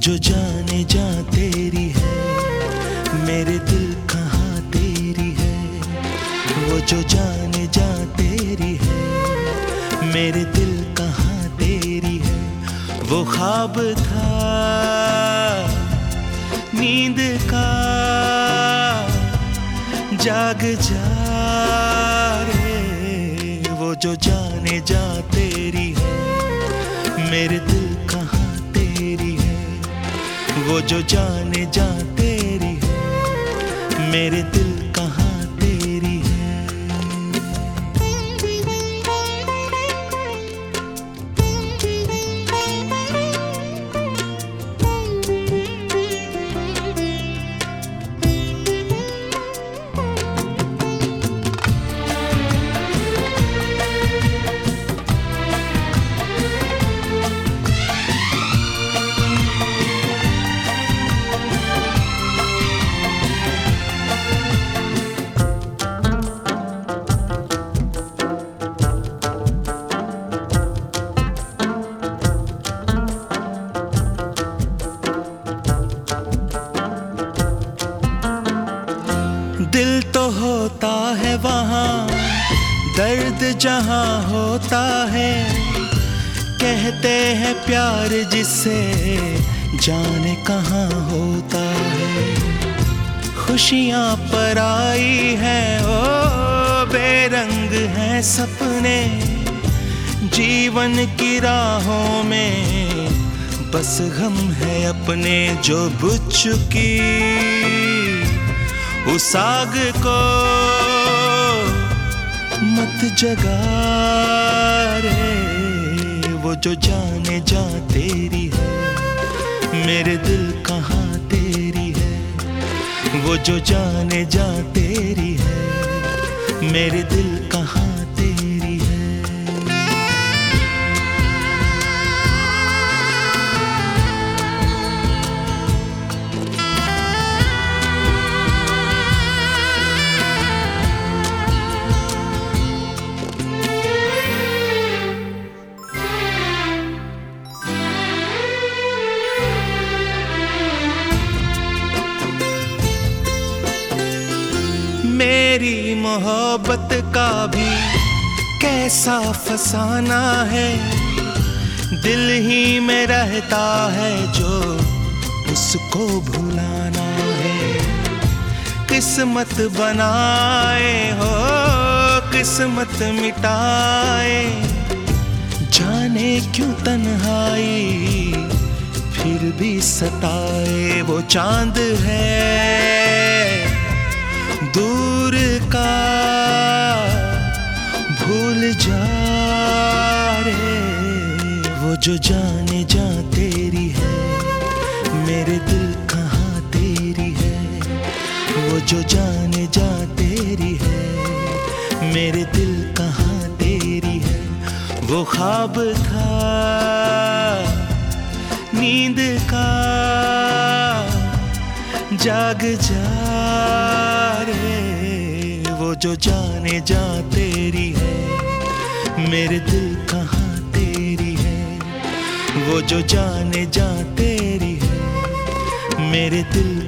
जो जाने जा तेरी है, मेरे दिल कहाँ तेरी है। वो जो जाने जा तेरी है, मेरे दिल कहाँ तेरी है। वो ख्वाब था नींद का, जाग जा रे। वो जो जाने जा तेरी है, मेरे दिल कहाँ तेरी है। वो जो जाने जा तेरी है, मेरे दिल कहाँ तेरी है। दिल तो होता है वहाँ, दर्द जहाँ होता है। कहते हैं प्यार जिससे जाने कहाँ होता है। खुशियाँ पराई हैं ओ बेरंग हैं सपने। जीवन की राहों में बस गम है अपने, जो बुझ चुकी उस आग को मत जगा रे। वो जो जाने जा तेरी है, मेरे दिल कहाँ तेरी है। वो जो जाने जा तेरी है, मेरे दिल कहाँ तेरी है। मेरी मोहब्बत का भी कैसा फसाना है। दिल ही में रहता है जो उसको भुलाना है। किस्मत बनाए हो किस्मत मिटाए, जाने क्यों तन्हाई फिर भी सताए। वो चांद है दूर का भूल जा रे। वो जो जाने जा तेरी है, मेरे दिल कहाँ तेरी है। वो जो जाने जा तेरी है, मेरे दिल कहाँ तेरी है। वो ख्वाब था नींद का, जाग जा रे। वो जो जाने जा तेरी है, मेरे दिल कहाँ तेरी है। वो जो जाने जा तेरी है, मेरे दिल